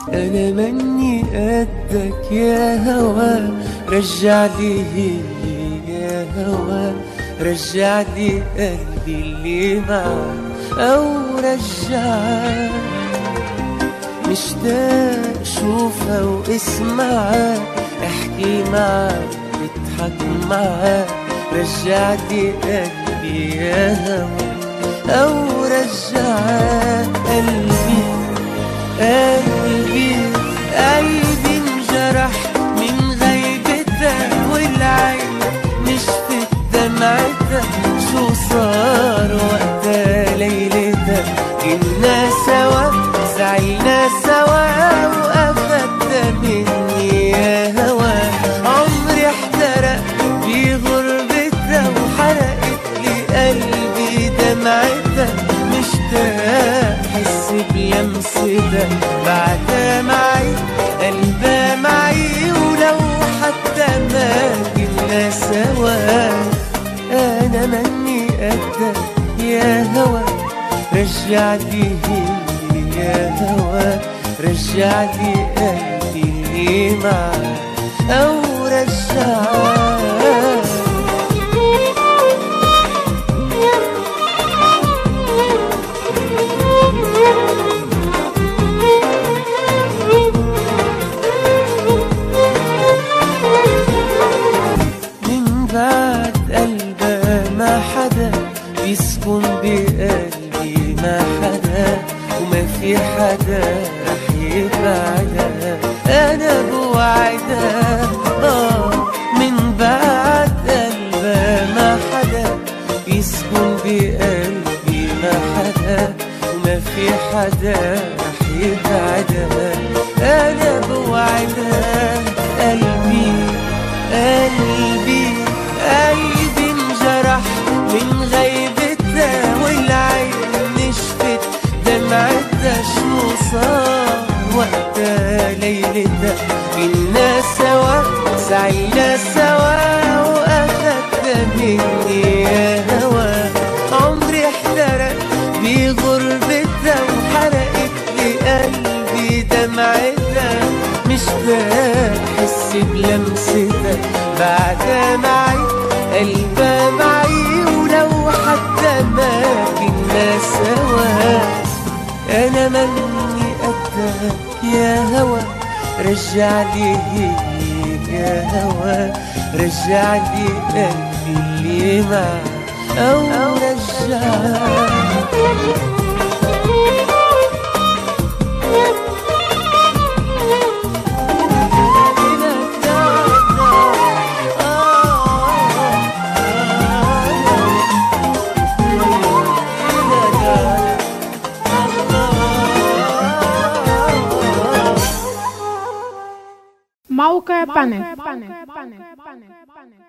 أنا مني قدك يا هوا، رجع لي يا هوا، رجع لي قلبي اللي معاك أو رجعك. مشتاق شوفها واسمعك، احكي معك اضحك معك، رجع لي قلبي يا هوا أو رجعك. قلبي قلبي قلبي انجرح من غيبتك، والعين نشفت دمعتك. شو صار وقتها ليلتك؟ كنا سوا زعلنا سوا، وأخدت مني يا هوا. عمري احترق بغربتك، وحرقت لي قلبي دمعتك. مشتاق حس بلمستك بعدها معي، قلبها معي، ولو حتى ما كنا سوا. أنا مني قدك يا هوا، رجع لي يا هوا، رجع لي قلبي اللي معك أو رجعك. من بعد قلبها ما حدا بيسكن بقلبي، ما حدا وما في حدا رح يبعدها. أنا بوعدها من بعد قلبها ما حدا بيسكن بقلبي، ما حدا وما في حدا رح يبعدها. أنا بوعدها. قلبي قلبي قلبي انجرح من غيبتها، والعين نشفت دمعتها. شو صار وقتها ليلتها؟ كنا سوا زعلنا سوا، وأخدت مني يا هوا. عمري احترق بغربتها، وحرقت لي قلبي دمعتها. مشتاق حس بلمستك بعدها معي، قلبها معي، ولو حتى ما كنا سوا. أنا مني قدك يا هوا، رجع لي يا هوا، رجع لي قلبي اللي معك أو رجعك. موقع بانل.